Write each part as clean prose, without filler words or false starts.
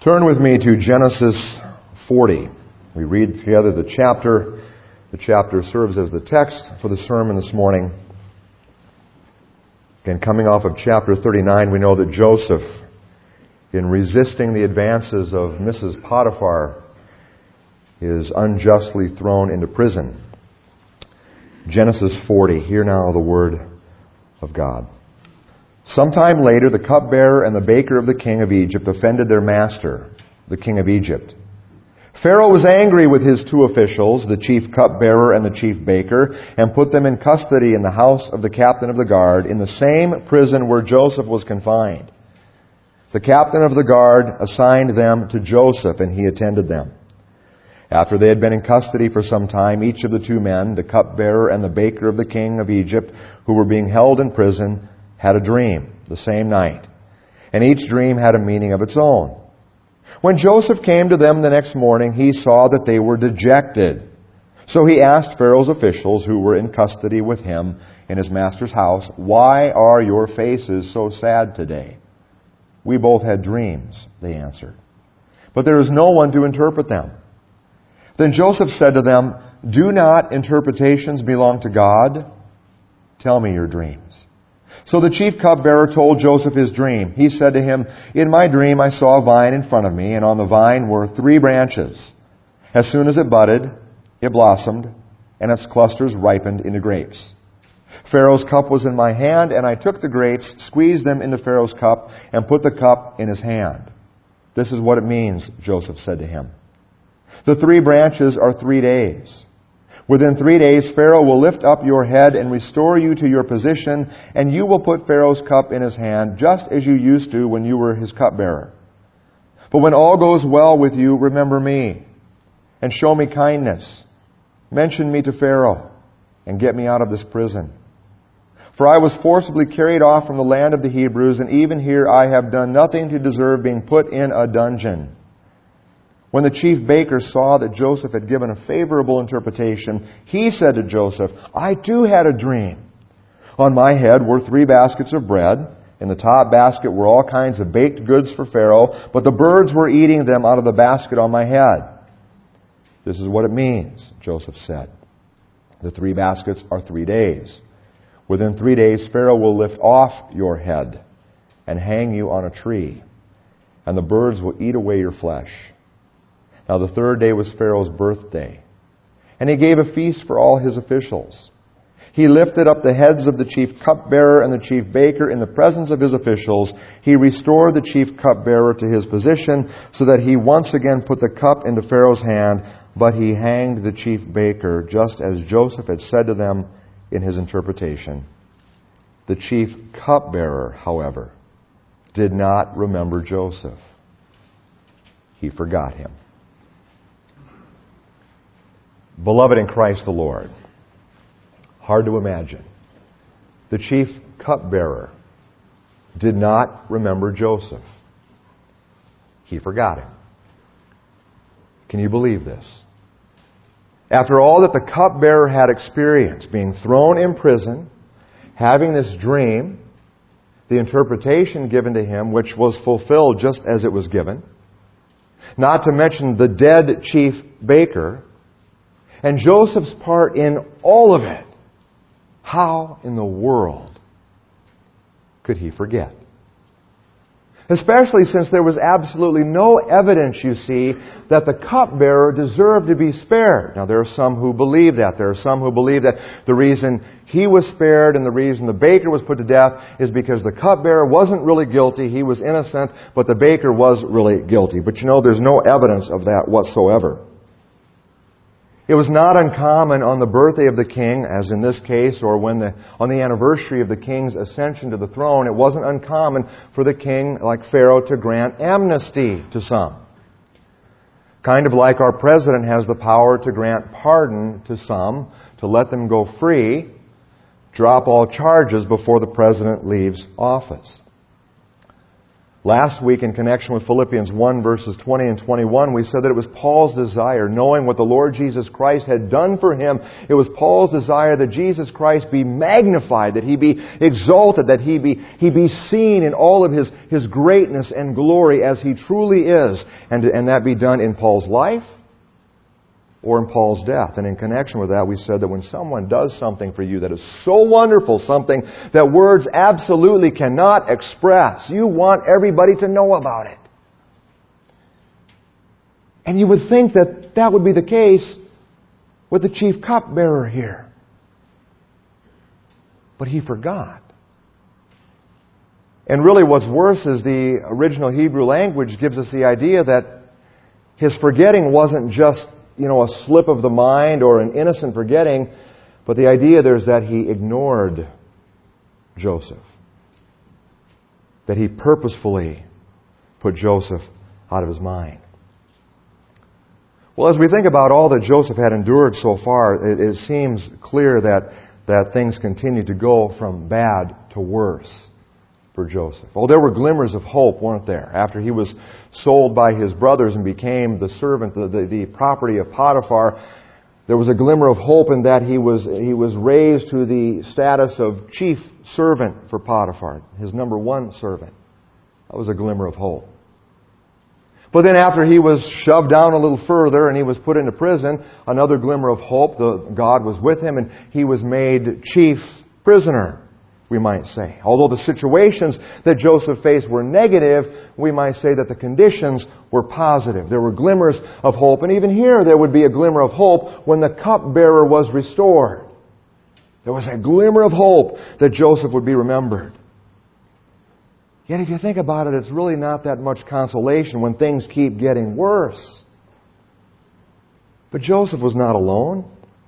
Turn with me to Genesis 40. We read together the chapter. The chapter serves as the text for the sermon this morning. Again, coming off of chapter 39, we know that Joseph, in resisting the advances of Mrs. Potiphar, is unjustly thrown into prison. Genesis 40, hear now the word of God. Sometime later, the cupbearer and the baker of the king of Egypt offended their master, the king of Egypt. Pharaoh was angry with his two officials, the chief cupbearer and the chief baker, and put them in custody in the house of the captain of the guard, in the same prison where Joseph was confined. The captain of the guard assigned them to Joseph, and he attended them. After they had been in custody for some time, each of the two men, the cupbearer and the baker of the king of Egypt, who were being held in prison, had a dream the same night, and each dream had a meaning of its own. When Joseph came to them the next morning, he saw that they were dejected. So he asked Pharaoh's officials who were in custody with him in his master's house, "Why are your faces so sad today?" "We both had dreams," they answered, "but there is no one to interpret them." Then Joseph said to them, "Do not interpretations belong to God? Tell me your dreams." So the chief cupbearer told Joseph his dream. He said to him, "In my dream I saw a vine in front of me, and on the vine were 3 branches. As soon as it budded, it blossomed, and its clusters ripened into grapes. Pharaoh's cup was in my hand, and I took the grapes, squeezed them into Pharaoh's cup, and put the cup in his hand." "This is what it means," Joseph said to him. "The 3 branches are 3 days. Within 3 days, Pharaoh will lift up your head and restore you to your position, and you will put Pharaoh's cup in his hand, just as you used to when you were his cupbearer. But when all goes well with you, remember me, and show me kindness. Mention me to Pharaoh, and get me out of this prison. For I was forcibly carried off from the land of the Hebrews, and even here I have done nothing to deserve being put in a dungeon." When the chief baker saw that Joseph had given a favorable interpretation, he said to Joseph, "I too had a dream. On my head were 3 baskets of bread. In the top basket were all kinds of baked goods for Pharaoh, but the birds were eating them out of the basket on my head." "This is what it means," Joseph said. "The 3 baskets are 3 days. Within 3 days Pharaoh will lift off your head and hang you on a tree, and the birds will eat away your flesh." Now the 3rd day was Pharaoh's birthday, and he gave a feast for all his officials. He lifted up the heads of the chief cupbearer and the chief baker in the presence of his officials. He restored the chief cupbearer to his position, so that he once again put the cup into Pharaoh's hand, but he hanged the chief baker, just as Joseph had said to them in his interpretation. The chief cupbearer, however, did not remember Joseph. He forgot him. Beloved in Christ the Lord, hard to imagine. The chief cupbearer did not remember Joseph. He forgot him. Can you believe this? After all that the cupbearer had experienced, being thrown in prison, having this dream, the interpretation given to him, which was fulfilled just as it was given, not to mention the dead chief baker, and Joseph's part in all of it, how in the world could he forget? Especially since there was absolutely no evidence, you see, that the cupbearer deserved to be spared. Now, there are some who believe that. There are some who believe that the reason he was spared and the reason the baker was put to death is because the cupbearer wasn't really guilty. He was innocent, but the baker was really guilty. But you know, there's no evidence of that whatsoever. It was not uncommon on the birthday of the king, as in this case, or on the anniversary of the king's ascension to the throne, it wasn't uncommon for the king, like Pharaoh, to grant amnesty to some. Kind of like our president has the power to grant pardon to some, to let them go free, drop all charges before the president leaves office. Last week, in connection with Philippians 1, verses 20 and 21, we said that it was Paul's desire, knowing what the Lord Jesus Christ had done for him, it was Paul's desire that Jesus Christ be magnified, that He be exalted, that He be seen in all of His greatness and glory as He truly is, and that be done in Paul's life or in Paul's death. And in connection with that, we said that when someone does something for you that is so wonderful, something that words absolutely cannot express, you want everybody to know about it. And you would think that that would be the case with the chief cupbearer here. But he forgot. And really what's worse is the original Hebrew language gives us the idea that his forgetting wasn't just a slip of the mind or an innocent forgetting, but the idea there is that he ignored Joseph. That he purposefully put Joseph out of his mind. Well, as we think about all that Joseph had endured so far, it seems clear that things continue to go from bad to worse for Joseph. Oh, there were glimmers of hope, weren't there? After he was sold by his brothers and became the servant, the property of Potiphar, there was a glimmer of hope in that he was raised to the status of chief servant for Potiphar, his number one servant. That was a glimmer of hope. But then after he was shoved down a little further and he was put into prison, another glimmer of hope, God was with him and he was made chief prisoner, we might say. Although the situations that Joseph faced were negative, we might say that the conditions were positive. There were glimmers of hope, and even here there would be a glimmer of hope when the cupbearer was restored. There was a glimmer of hope that Joseph would be remembered. Yet if you think about it, it's really not that much consolation when things keep getting worse. But Joseph was not alone.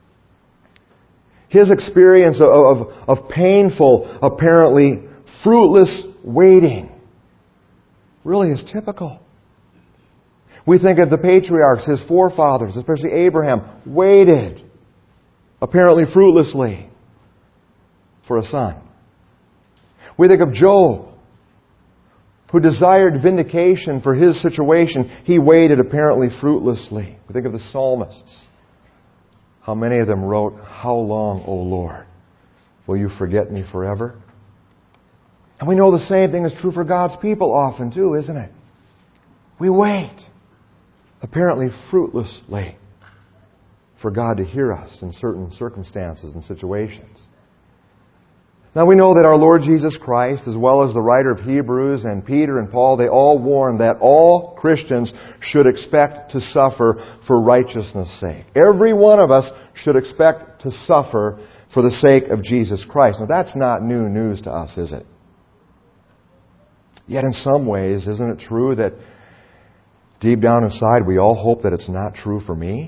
His experience of painful, apparently fruitless waiting really is typical. We think of the patriarchs, his forefathers, especially Abraham, waited, apparently fruitlessly, for a son. We think of Job, who desired vindication for his situation. He waited apparently fruitlessly. We think of the psalmists. How many of them wrote, "How long, O Lord, will you forget me forever?" And we know the same thing is true for God's people often too, isn't it? We wait, apparently fruitlessly, for God to hear us in certain circumstances and situations. Now we know that our Lord Jesus Christ, as well as the writer of Hebrews and Peter and Paul, they all warn that all Christians should expect to suffer for righteousness' sake. Every one of us should expect to suffer for the sake of Jesus Christ. Now that's not new news to us, is it? Yet in some ways, isn't it true that deep down inside we all hope that it's not true for me?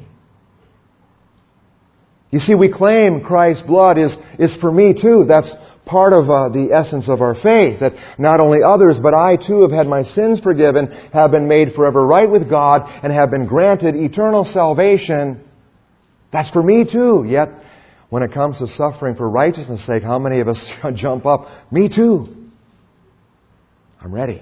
You see, we claim Christ's blood is for me too. That's part of the essence of our faith, that not only others, but I too have had my sins forgiven, have been made forever right with God, and have been granted eternal salvation. That's for me too. Yet, when it comes to suffering for righteousness' sake, how many of us jump up? Me too. I'm ready.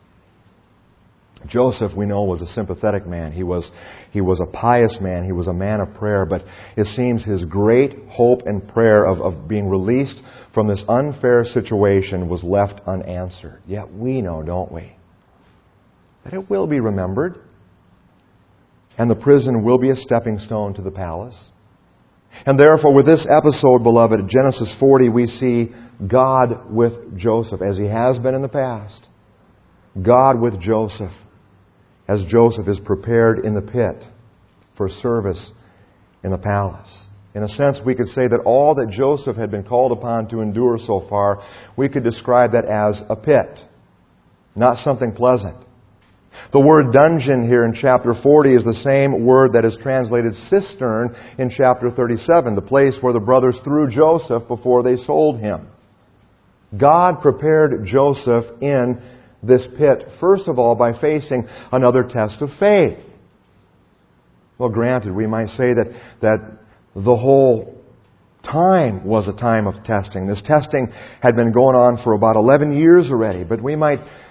Joseph, we know, was a sympathetic man. He was a pious man. He was a man of prayer. But it seems his great hope and prayer of being released from this unfair situation was left unanswered. Yet we know, don't we, that it will be remembered. And the prison will be a stepping stone to the palace. And therefore, with this episode, beloved, Genesis 40, we see God with Joseph, as He has been in the past. God with Joseph, as Joseph is prepared in the pit for service in the palace. In a sense, we could say that all that Joseph had been called upon to endure so far, we could describe that as a pit, not something pleasant. The word dungeon here in chapter 40 is the same word that is translated cistern in chapter 37, the place where the brothers threw Joseph before they sold him. God prepared Joseph in this pit, first of all, by facing another test of faith. Well, granted, we might say that the whole time was a time of testing. This testing had been going on for about 11 years already, but we might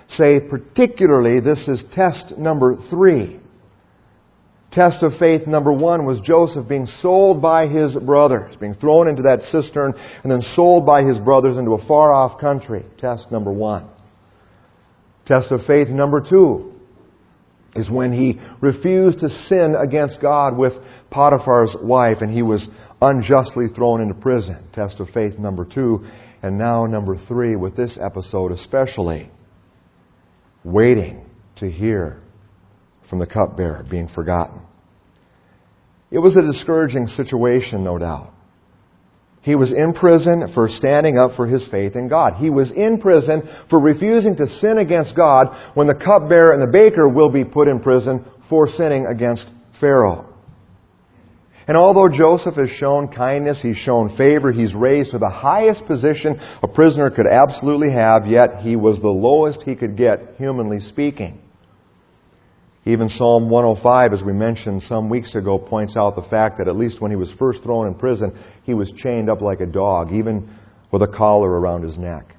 say particularly this is test number 3. Test of faith number 1 was Joseph being sold by his brothers, being thrown into that cistern and then sold by his brothers into a far-off country. Test number 1. Test of faith number 2 is when he refused to sin against God with Potiphar's wife and he was unjustly thrown into prison. Test of faith number 2. And now number 3 with this episode especially, waiting to hear from the cupbearer, being forgotten. It was a discouraging situation, no doubt. He was in prison for standing up for his faith in God. He was in prison for refusing to sin against God when the cupbearer and the baker will be put in prison for sinning against Pharaoh. And although Joseph has shown kindness, he's shown favor, he's raised to the highest position a prisoner could absolutely have, yet he was the lowest he could get, humanly speaking. Even Psalm 105, as we mentioned some weeks ago, points out the fact that at least when he was first thrown in prison, he was chained up like a dog, even with a collar around his neck.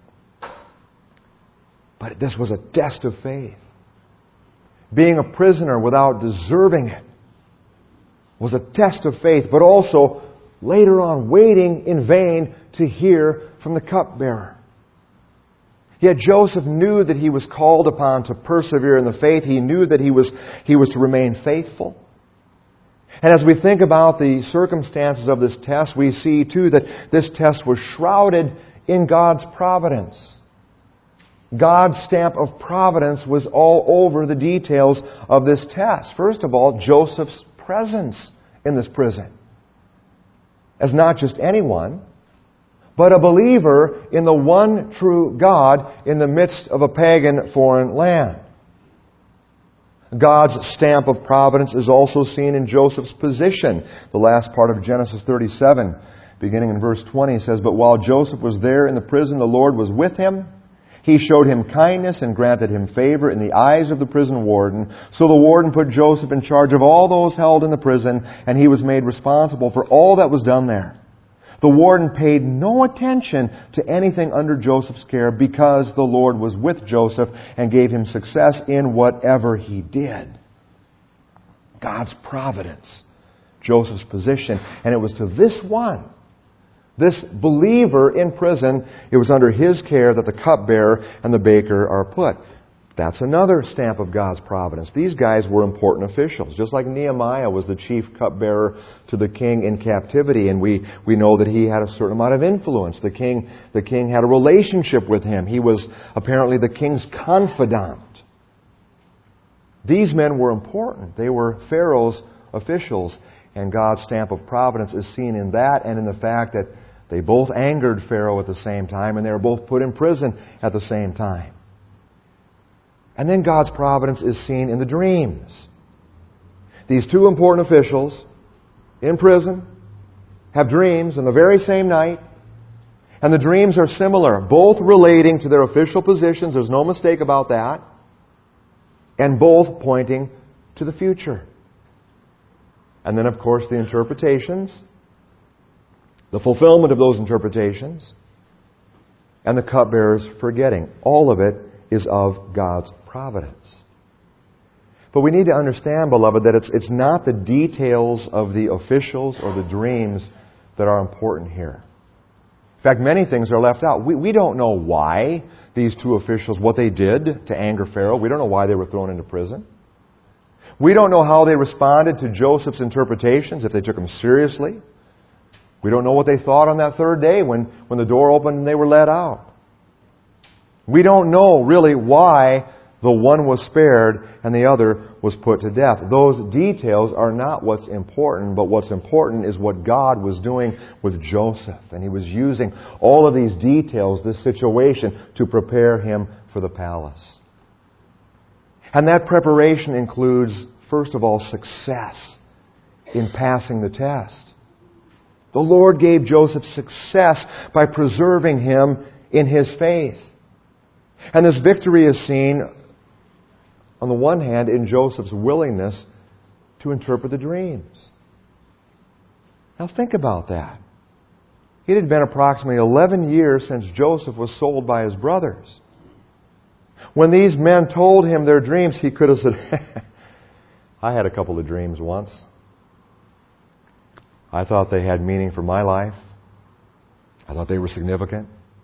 But this was a test of faith. Being a prisoner without deserving it was a test of faith, but also later on waiting in vain to hear from the cupbearer. Yet Joseph knew that he was called upon to persevere in the faith. He knew that he was to remain faithful. And as we think about the circumstances of this test, we see too that this test was shrouded in God's providence. God's stamp of providence was all over the details of this test. First of all, Joseph's presence in this prison. As not just anyone, but a believer in the one true God in the midst of a pagan foreign land. God's stamp of providence is also seen in Joseph's position. The last part of Genesis 37, beginning in verse 20, says, "But while Joseph was there in the prison, the Lord was with him. He showed him kindness and granted him favor in the eyes of the prison warden. So the warden put Joseph in charge of all those held in the prison, and he was made responsible for all that was done there. The warden paid no attention to anything under Joseph's care because the Lord was with Joseph and gave him success in whatever he did." God's providence, Joseph's position. And it was to this one, this believer in prison, it was under his care that the cupbearer and the baker are put. That's another stamp of God's providence. These guys were important officials. Just like Nehemiah was the chief cupbearer to the king in captivity, and we know that he had a certain amount of influence. The king had a relationship with him. He was apparently the king's confidant. These men were important. They were Pharaoh's officials, and God's stamp of providence is seen in that and in the fact that they both angered Pharaoh at the same time, and they were both put in prison at the same time. And then God's providence is seen in the dreams. These two important officials in prison have dreams on the very same night. And the dreams are similar, both relating to their official positions. There's no mistake about that. And both pointing to the future. And then, of course, the interpretations, the fulfillment of those interpretations, and the cupbearer's forgetting. All of it is of God's providence. But we need to understand, beloved, that it's not the details of the officials or the dreams that are important here. In fact, many things are left out. We don't know why these two officials, what they did to anger Pharaoh. We don't know why they were thrown into prison. We don't know how they responded to Joseph's interpretations, if they took them seriously. We don't know what they thought on that third day when the door opened and they were let out. We don't know really why the one was spared and the other was put to death. Those details are not what's important, but what's important is what God was doing with Joseph. And He was using all of these details, this situation, to prepare him for the palace. And that preparation includes, first of all, success in passing the test. The Lord gave Joseph success by preserving him in his faith. And this victory is seen, on the one hand, in Joseph's willingness to interpret the dreams. Now think about that. It had been approximately 11 years since Joseph was sold by his brothers. When these men told him their dreams, he could have said, I had a couple of dreams once. I thought they had meaning for my life. I thought they were significant.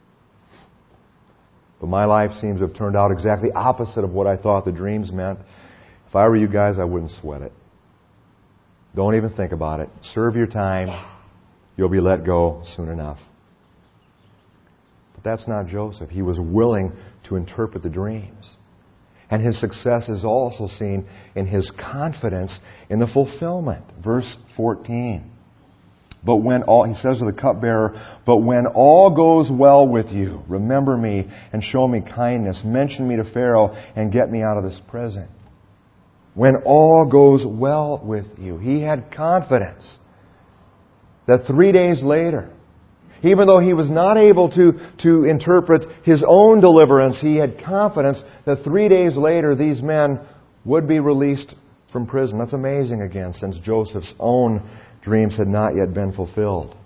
But my life seems to have turned out exactly opposite of what I thought the dreams meant. If I were you guys, I wouldn't sweat it. Don't even think about it. Serve your time. You'll be let go soon enough. But that's not Joseph. He was willing to interpret the dreams. And his success is also seen in his confidence in the fulfillment. Verse 14. But when all, he says to the cupbearer, but when all goes well with you, remember me and show me kindness. Mention me to Pharaoh and get me out of this prison. When all goes well with you. He had confidence that 3 days later, even though he was not able to interpret his own deliverance, he had confidence that 3 days later these men would be released from prison. That's amazing again, since Joseph's own dreams had not yet been fulfilled.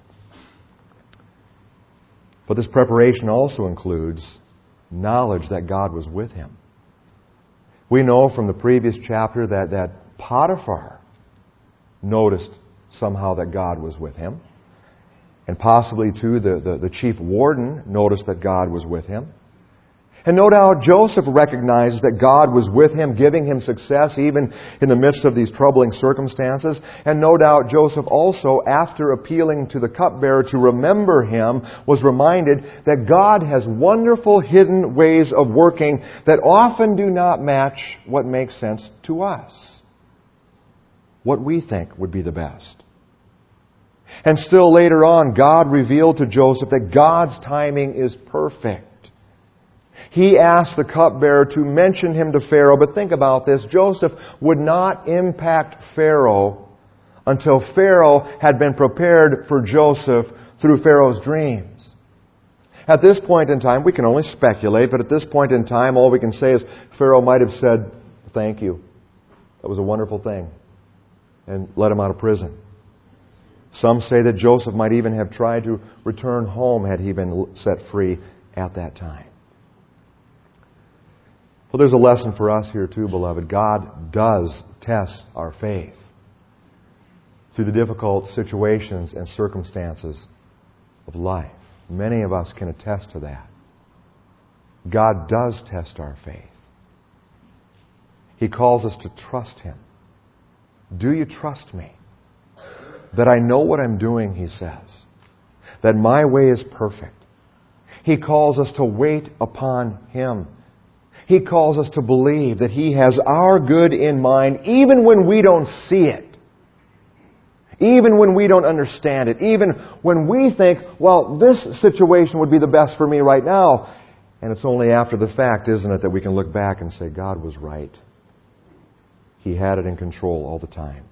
But this preparation also includes knowledge that God was with him. We know from the previous chapter that Potiphar noticed somehow that God was with him. And possibly, too, the chief warden noticed that God was with him. And no doubt Joseph recognizes that God was with him, giving him success even in the midst of these troubling circumstances. And no doubt Joseph also, after appealing to the cupbearer to remember him, was reminded that God has wonderful hidden ways of working that often do not match what makes sense to us, what we think would be the best. And still later on, God revealed to Joseph that God's timing is perfect. He asked the cupbearer to mention him to Pharaoh, but think about this. Joseph would not impact Pharaoh until Pharaoh had been prepared for Joseph through Pharaoh's dreams. At this point in time, we can only speculate, but at this point in time, all we can say is Pharaoh might have said, thank you. That was a wonderful thing. And let him out of prison. Some say that Joseph might even have tried to return home had he been set free at that time. Well, there's a lesson for us here too, beloved. God does test our faith through the difficult situations and circumstances of life. Many of us can attest to that. God does test our faith. He calls us to trust Him. Do you trust me? That I know what I'm doing, He says. That my way is perfect. He calls us to wait upon Him. He calls us to believe that He has our good in mind even when we don't see it. Even when we don't understand it. Even when we think, well, this situation would be the best for me right now. And it's only after the fact, isn't it, that we can look back and say, God was right. He had it in control all the time.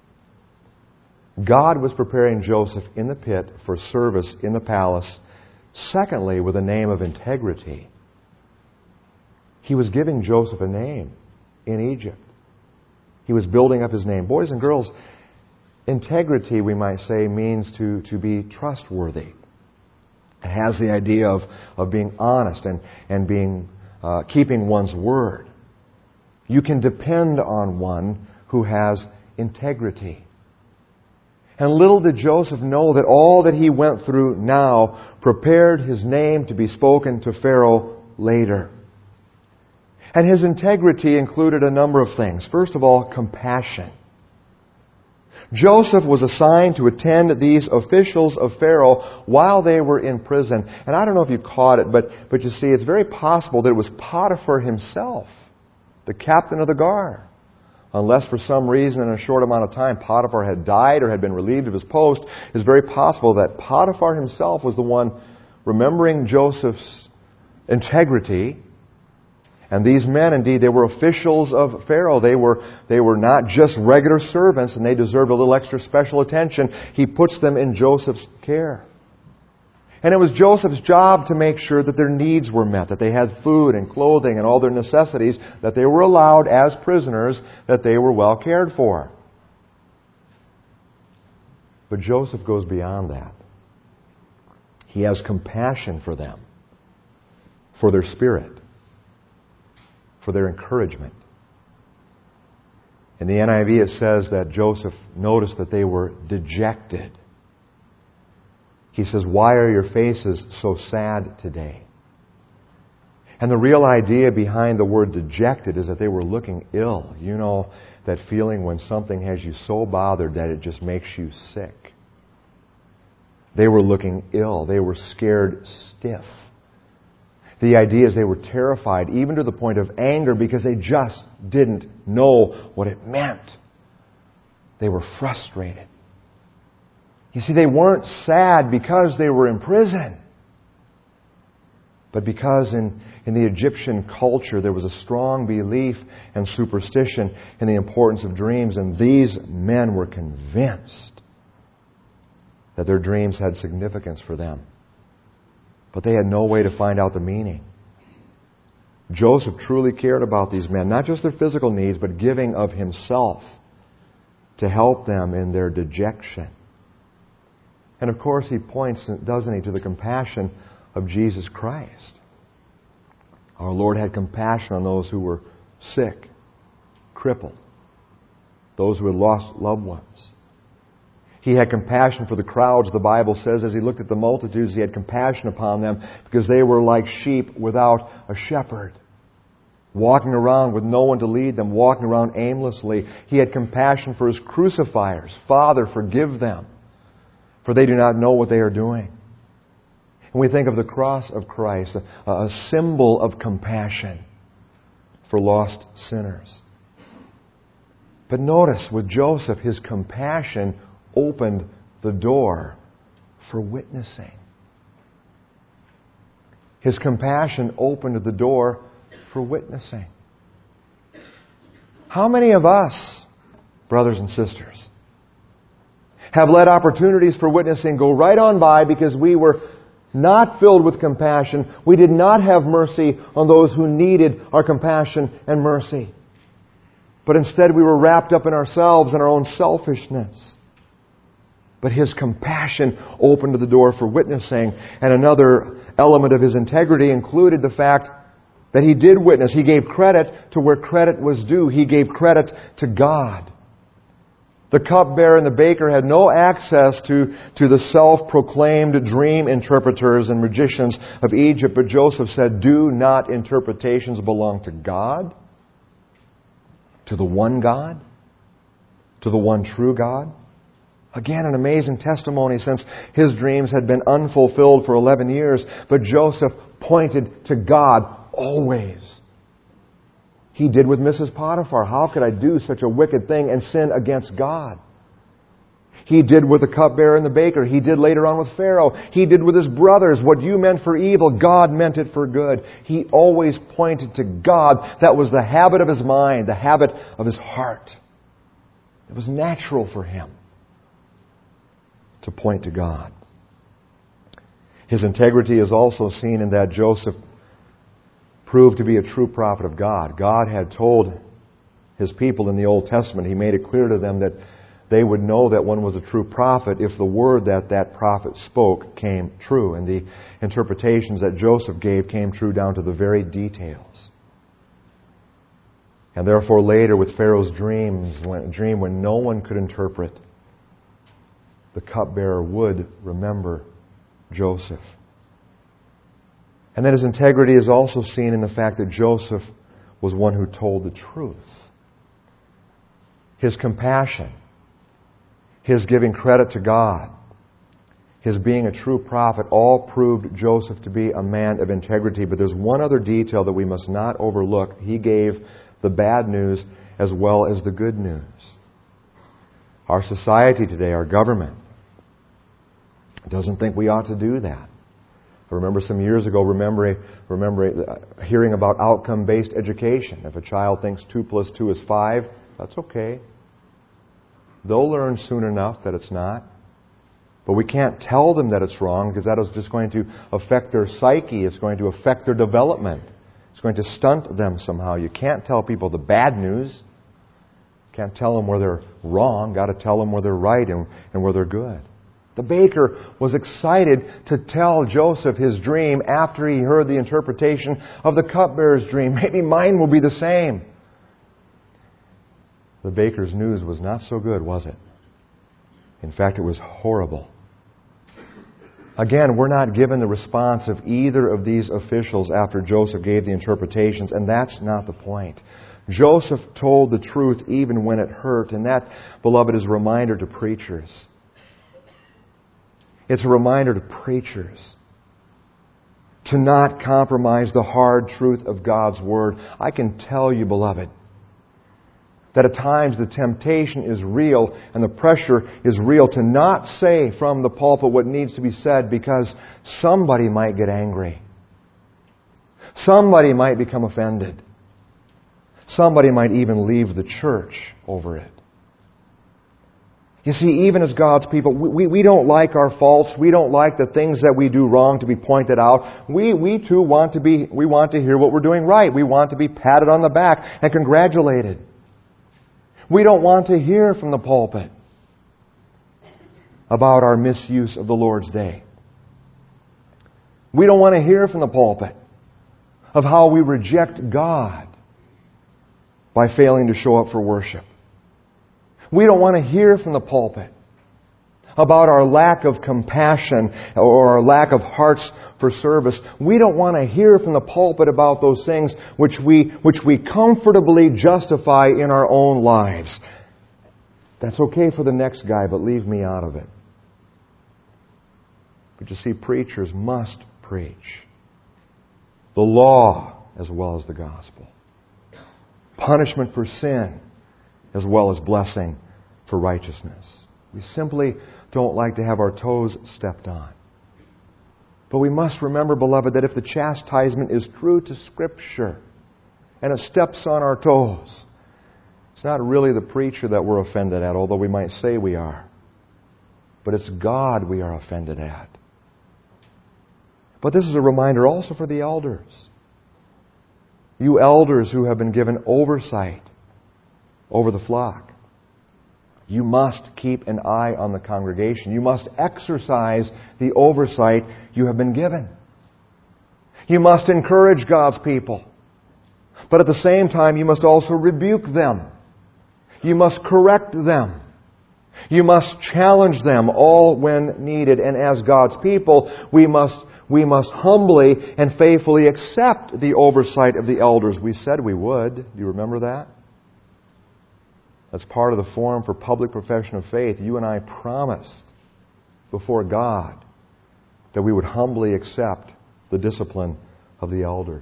God was preparing Joseph in the pit for service in the palace. Secondly, with a name of integrity. He was giving Joseph a name in Egypt. He was building up his name. Boys and girls, integrity, we might say, means to be trustworthy. It has the idea of being honest and being keeping one's word. You can depend on one who has integrity. And little did Joseph know that all that he went through now prepared his name to be spoken to Pharaoh later. And his integrity included a number of things. First of all, compassion. Joseph was assigned to attend these officials of Pharaoh while they were in prison. And I don't know if you caught it, but you see, it's very possible that it was Potiphar himself, the captain of the guard. Unless for some reason in a short amount of time Potiphar had died or had been relieved of his post, it's very possible that Potiphar himself was the one remembering Joseph's integrity. And these men, indeed, they were officials of Pharaoh. They were not just regular servants, and they deserved a little extra special attention. He puts them in Joseph's care. And it was Joseph's job to make sure that their needs were met, that they had food and clothing and all their necessities, that they were allowed as prisoners, that they were well cared for. But Joseph goes beyond that. He has compassion for them, for their spirit. for their encouragement. In the NIV it says that Joseph noticed that they were dejected. He says, "Why are your faces so sad today?" And the real idea behind the word dejected is that they were looking ill. You know that feeling when something has you so bothered that it just makes you sick. They were looking ill. They were scared stiff. The idea is they were terrified, even to the point of anger, because they just didn't know what it meant. They were frustrated. You see, they weren't sad because they were in prison, but because in the Egyptian culture there was a strong belief and superstition in the importance of dreams, and these men were convinced that their dreams had significance for them. But they had no way to find out the meaning. Joseph truly cared about these men, not just their physical needs, but giving of himself to help them in their dejection. And of course he points, doesn't he, to the compassion of Jesus Christ. Our Lord had compassion on those who were sick, crippled, those who had lost loved ones. He had compassion for the crowds, the Bible says, as he looked at the multitudes, he had compassion upon them because they were like sheep without a shepherd, walking around with no one to lead them, walking around aimlessly. He had compassion for his crucifiers. "Father, forgive them, for they do not know what they are doing." And we think of the cross of Christ, a symbol of compassion for lost sinners. But notice, with Joseph, his compassion opened the door for witnessing. His compassion opened the door for witnessing. How many of us, brothers and sisters, have let opportunities for witnessing go right on by because we were not filled with compassion? We did not have mercy on those who needed our compassion and mercy. But instead we were wrapped up in ourselves and our own selfishness. But his compassion opened the door for witnessing. And another element of his integrity included the fact that he did witness. He gave credit to where credit was due. He gave credit to God. The cupbearer and the baker had no access to the self-proclaimed dream interpreters and magicians of Egypt. But Joseph said, "Do not interpretations belong to God? To the one God? To the one true God?" Again, an amazing testimony, since his dreams had been unfulfilled for 11 years. But Joseph pointed to God always. He did with Mrs. Potiphar. How could I do such a wicked thing and sin against God? He did with the cupbearer and the baker. He did later on with Pharaoh. He did with his brothers. What you meant for evil, God meant it for good. He always pointed to God. That was the habit of his mind, the habit of his heart. It was natural for him to point to God. His integrity is also seen in that Joseph proved to be a true prophet of God. God had told his people in the Old Testament, he made it clear to them that they would know that one was a true prophet if the word that prophet spoke came true. And the interpretations that Joseph gave came true down to the very details. And therefore later with Pharaoh's dream when no one could interpret, the cupbearer would remember Joseph. And then his integrity is also seen in the fact that Joseph was one who told the truth. His compassion, his giving credit to God, his being a true prophet, all proved Joseph to be a man of integrity. But there's one other detail that we must not overlook. He gave the bad news as well as the good news. Our society today, our government, doesn't think we ought to do that. I remember some years ago, hearing about outcome-based education. If a child thinks 2 + 2 is 5, that's okay. They'll learn soon enough that it's not. But we can't tell them that it's wrong, because that is just going to affect their psyche. It's going to affect their development. It's going to stunt them somehow. You can't tell people the bad news. Can't tell them where they're wrong. Got to tell them where they're right and where they're good. The baker was excited to tell Joseph his dream after he heard the interpretation of the cupbearer's dream. Maybe mine will be the same. The baker's news was not so good, was it? In fact, it was horrible. Again, we're not given the response of either of these officials after Joseph gave the interpretations, and that's not the point. Joseph told the truth even when it hurt, and that, beloved, is a reminder to preachers. It's a reminder to preachers to not compromise the hard truth of God's Word. I can tell you, beloved, that at times the temptation is real and the pressure is real to not say from the pulpit what needs to be said because somebody might get angry. Somebody might become offended. Somebody might even leave the church over it. You see, even as God's people, we don't like our faults. We don't like the things that we do wrong to be pointed out. We too want to hear what we're doing right. We want to be patted on the back and congratulated. We don't want to hear from the pulpit about our misuse of the Lord's day. We don't want to hear from the pulpit of how we reject God by failing to show up for worship. We don't want to hear from the pulpit about our lack of compassion or our lack of hearts for service. We don't want to hear from the pulpit about those things which we comfortably justify in our own lives. That's okay for the next guy, but leave me out of it. But you see, preachers must preach the law as well as the gospel. Punishment for sin as well as blessing for righteousness. We simply don't like to have our toes stepped on. But we must remember, beloved, that if the chastisement is true to Scripture and it steps on our toes, it's not really the preacher that we're offended at, although we might say we are. But it's God we are offended at. But this is a reminder also for the elders. You elders who have been given oversight over the flock. You must keep an eye on the congregation. You must exercise the oversight you have been given. You must encourage God's people. But at the same time, you must also rebuke them. You must correct them. You must challenge them, all when needed. And as God's people, we must humbly and faithfully accept the oversight of the elders. We said we would. Do you remember that? That's part of the forum for public profession of faith. You and I promised before God that we would humbly accept the discipline of the elders.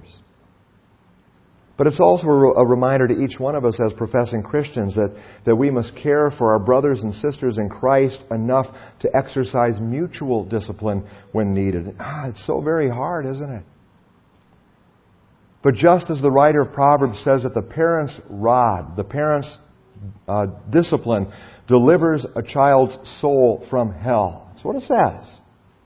But it's also a reminder to each one of us as professing Christians that we must care for our brothers and sisters in Christ enough to exercise mutual discipline when needed. It's so very hard, isn't it? But just as the writer of Proverbs says that the parent's rod, the parent's discipline delivers a child's soul from hell. That's what it says.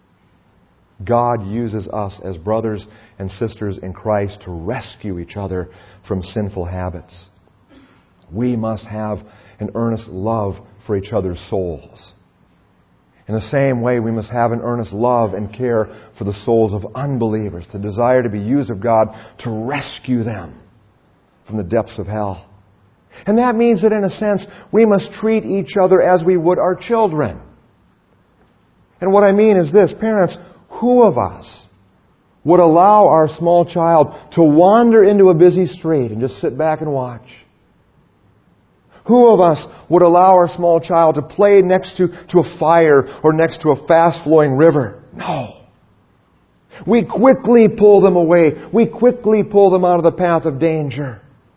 God uses us as brothers and sisters in Christ to rescue each other from sinful habits. We must have an earnest love for each other's souls. In the same way, we must have an earnest love and care for the souls of unbelievers, to desire to be used of God to rescue them from the depths of hell. And that means that in a sense, we must treat each other as we would our children. And what I mean is this, parents, who of us would allow our small child to wander into a busy street and just sit back and watch? Who of us would allow our small child to play next to a fire or next to a fast-flowing river? No. We quickly pull them away. We quickly pull them out of the path of danger.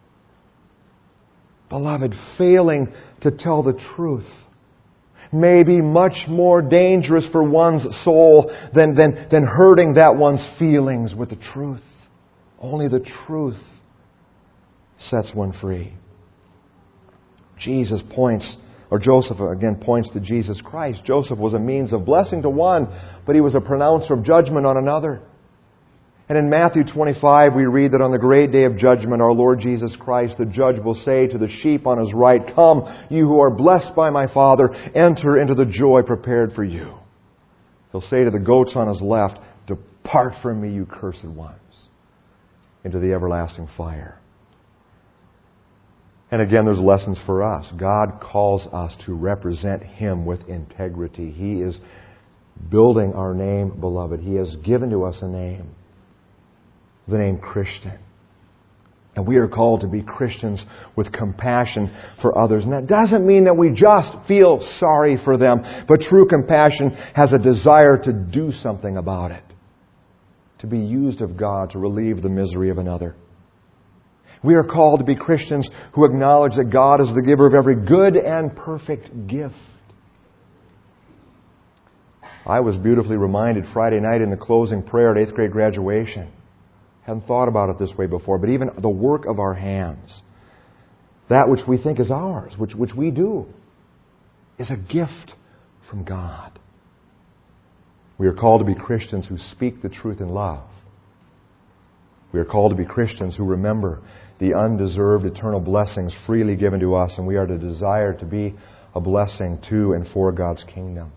Beloved, failing to tell the truth may be much more dangerous for one's soul than hurting that one's feelings with the truth. Only the truth sets one free. Joseph again points to Jesus Christ. Joseph was a means of blessing to one, but he was a pronouncer of judgment on another. And in Matthew 25, we read that on the great day of judgment, our Lord Jesus Christ, the judge, will say to the sheep on his right, "Come, you who are blessed by my Father, enter into the joy prepared for you." He'll say to the goats on his left, "Depart from me, you cursed ones, into the everlasting fire." And again, there's lessons for us. God calls us to represent Him with integrity. He is building our name, beloved. He has given to us a name, the name Christian. And we are called to be Christians with compassion for others. And that doesn't mean that we just feel sorry for them, but true compassion has a desire to do something about it, to be used of God to relieve the misery of another. We are called to be Christians who acknowledge that God is the giver of every good and perfect gift. I was beautifully reminded Friday night in the closing prayer at 8th grade graduation. Hadn't thought about it this way before, but even the work of our hands, that which we think is ours, which we do, is a gift from God. We are called to be Christians who speak the truth in love. We are called to be Christians who remember the undeserved eternal blessings freely given to us, and we are to desire to be a blessing to and for God's kingdom.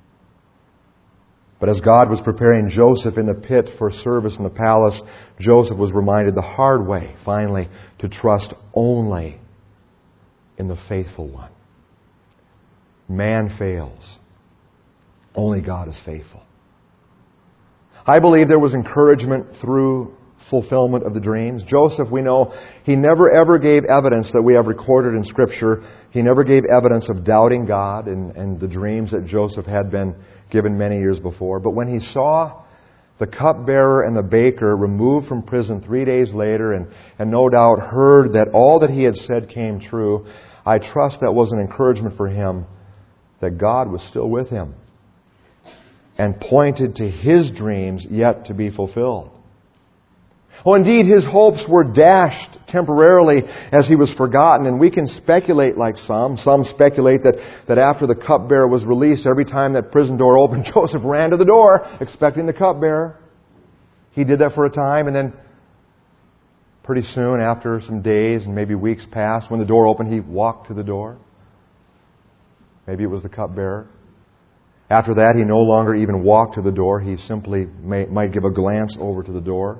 But as God was preparing Joseph in the pit for service in the palace, Joseph was reminded the hard way, finally, to trust only in the faithful one. Man fails. Only God is faithful. I believe there was encouragement through fulfillment of the dreams. Joseph, we know, he never ever gave evidence that we have recorded in Scripture. He never gave evidence of doubting God and the dreams that Joseph had been given many years before. But when he saw the cupbearer and the baker removed from prison 3 days later and no doubt heard that all that he had said came true, I trust that was an encouragement for him that God was still with him and pointed to his dreams yet to be fulfilled. Oh, indeed, his hopes were dashed temporarily as he was forgotten, and we can speculate like some. Some speculate that after the cupbearer was released, every time that prison door opened, Joseph ran to the door, expecting the cupbearer. He did that for a time, and then pretty soon, after some days and maybe weeks passed, when the door opened, he walked to the door. Maybe it was the cupbearer. After that, he no longer even walked to the door. He simply might give a glance over to the door.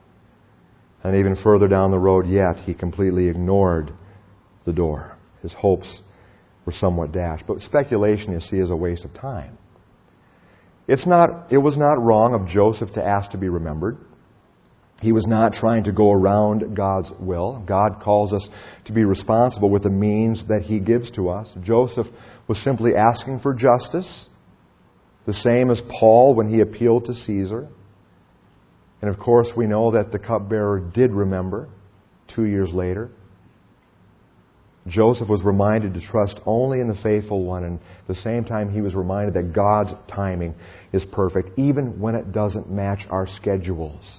And even further down the road yet, he completely ignored the door. His hopes were somewhat dashed. But speculation, you see, is a waste of time. It was not wrong of Joseph to ask to be remembered. He was not trying to go around God's will. God calls us to be responsible with the means that He gives to us. Joseph was simply asking for justice, the same as Paul when he appealed to Caesar. And of course, we know that the cupbearer did remember 2 years later. Joseph was reminded to trust only in the faithful one, and at the same time he was reminded that God's timing is perfect, even when it doesn't match our schedules.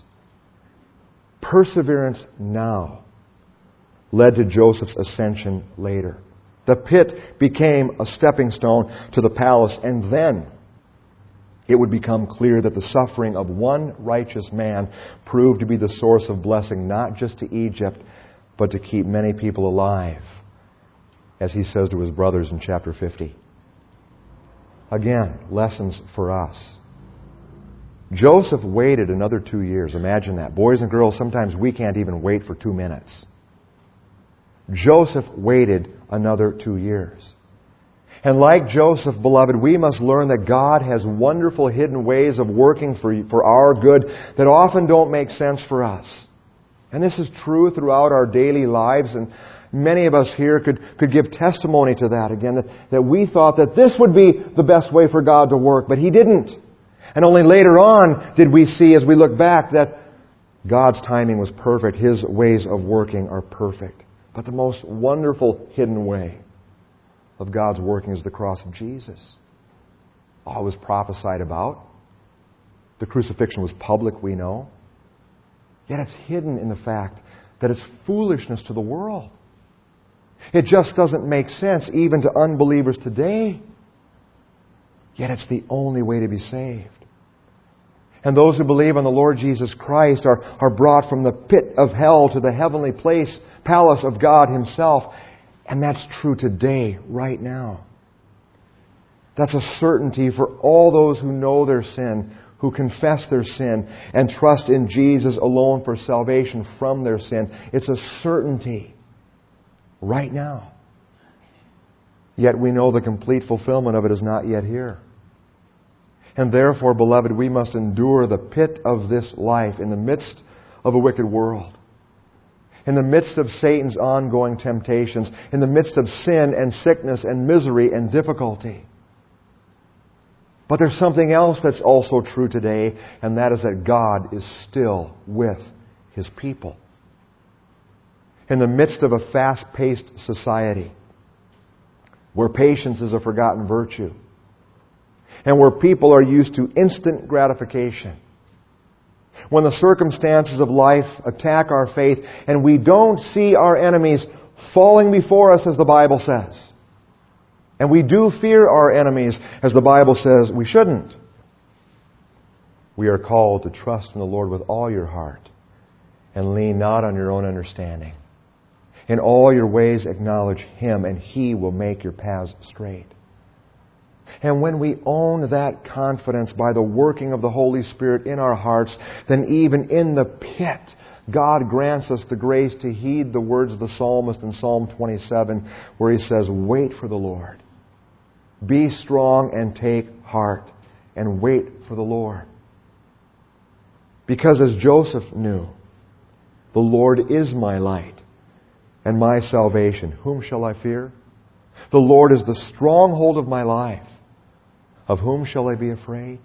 Perseverance now led to Joseph's ascension later. The pit became a stepping stone to the palace, and then it would become clear that the suffering of one righteous man proved to be the source of blessing, not just to Egypt, but to keep many people alive, as he says to his brothers in chapter 50. Again, lessons for us. Joseph waited another 2 years. Imagine that. Boys and girls, sometimes we can't even wait for 2 minutes. Joseph waited another 2 years. And like Joseph, beloved, we must learn that God has wonderful hidden ways of working for our good that often don't make sense for us. And this is true throughout our daily lives, and many of us here could give testimony to that again, that we thought that this would be the best way for God to work, but He didn't. And only later on did we see, as we look back, that God's timing was perfect. His ways of working are perfect. But the most wonderful hidden way of God's working is the cross of Jesus. All was prophesied about. The crucifixion was public, we know. Yet it's hidden in the fact that it's foolishness to the world. It just doesn't make sense even to unbelievers today. Yet it's the only way to be saved. And those who believe on the Lord Jesus Christ are brought from the pit of hell to the heavenly palace of God Himself. And that's true today, right now. That's a certainty for all those who know their sin, who confess their sin, and trust in Jesus alone for salvation from their sin. It's a certainty right now. Yet we know the complete fulfillment of it is not yet here. And therefore, beloved, we must endure the pit of this life in the midst of a wicked world, in the midst of Satan's ongoing temptations, in the midst of sin and sickness and misery and difficulty. But there's something else that's also true today, and that is that God is still with His people. In the midst of a fast-paced society, where patience is a forgotten virtue, and where people are used to instant gratification, when the circumstances of life attack our faith, and we don't see our enemies falling before us, as the Bible says, and we do fear our enemies, as the Bible says we shouldn't, we are called to trust in the Lord with all your heart and lean not on your own understanding. In all your ways acknowledge Him, and He will make your paths straight. And when we own that confidence by the working of the Holy Spirit in our hearts, then even in the pit, God grants us the grace to heed the words of the psalmist in Psalm 27, where he says, "Wait for the Lord. Be strong and take heart, and wait for the Lord." Because as Joseph knew, the Lord is my light and my salvation. Whom shall I fear? The Lord is the stronghold of my life. Of whom shall I be afraid?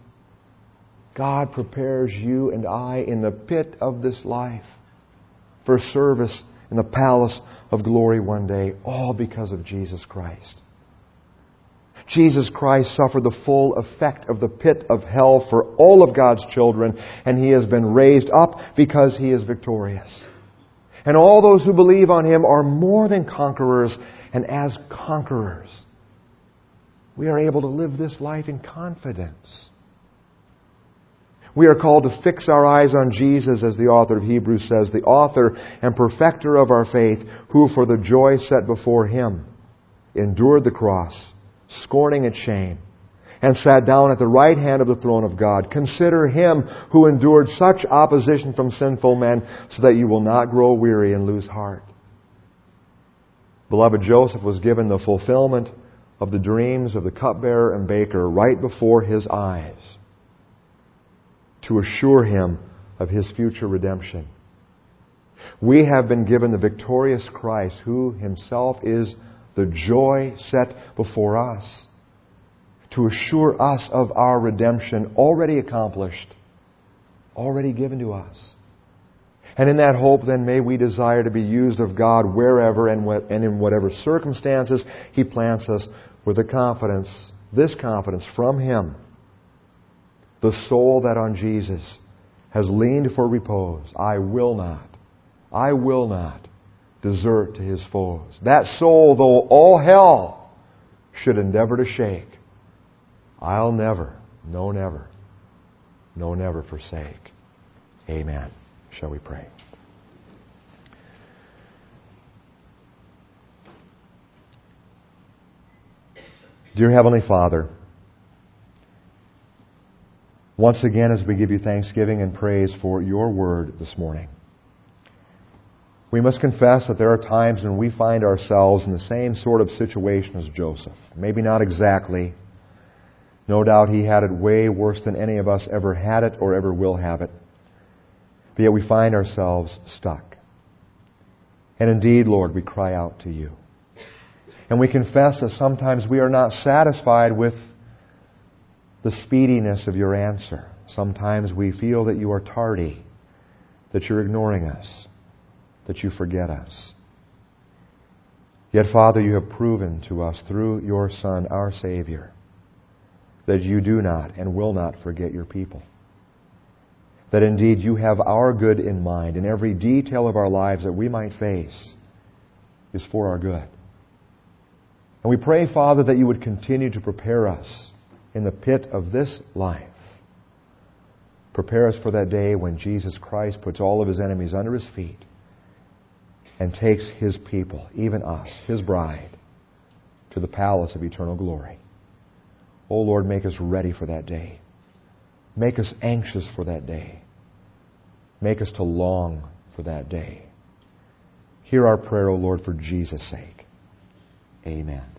God prepares you and I in the pit of this life for service in the palace of glory one day, all because of Jesus Christ. Jesus Christ suffered the full effect of the pit of hell for all of God's children, and He has been raised up because He is victorious. And all those who believe on Him are more than conquerors, and as conquerors, we are able to live this life in confidence. We are called to fix our eyes on Jesus, as the author of Hebrews says, the author and perfecter of our faith, who for the joy set before Him endured the cross, scorning its shame, and sat down at the right hand of the throne of God. Consider Him who endured such opposition from sinful men, so that you will not grow weary and lose heart. Beloved, Joseph was given the fulfillment of the dreams of the cupbearer and baker right before his eyes to assure him of his future redemption. We have been given the victorious Christ, who Himself is the joy set before us, to assure us of our redemption already accomplished, already given to us. And in that hope, then, may we desire to be used of God wherever and in whatever circumstances He plants us, with the confidence, this confidence from Him. The soul that on Jesus has leaned for repose, I will not desert to his foes. That soul, though all hell should endeavor to shake, I'll never, no never forsake. Amen. Shall we pray? Dear Heavenly Father, once again, as we give You thanksgiving and praise for Your Word this morning, we must confess that there are times when we find ourselves in the same sort of situation as Joseph. Maybe not exactly. No doubt he had it way worse than any of us ever had it or ever will have it. But yet we find ourselves stuck. And indeed, Lord, we cry out to You. And we confess that sometimes we are not satisfied with the speediness of Your answer. Sometimes we feel that You are tardy, that You're ignoring us, that You forget us. Yet, Father, You have proven to us through Your Son, our Savior, that You do not and will not forget Your people. That indeed You have our good in mind, and every detail of our lives that we might face is for our good. And we pray, Father, that You would continue to prepare us in the pit of this life. Prepare us for that day when Jesus Christ puts all of His enemies under His feet and takes His people, even us, His bride, to the palace of eternal glory. Oh Lord, make us ready for that day. Make us anxious for that day. Make us to long for that day. Hear our prayer, O Lord, for Jesus' sake. Amen.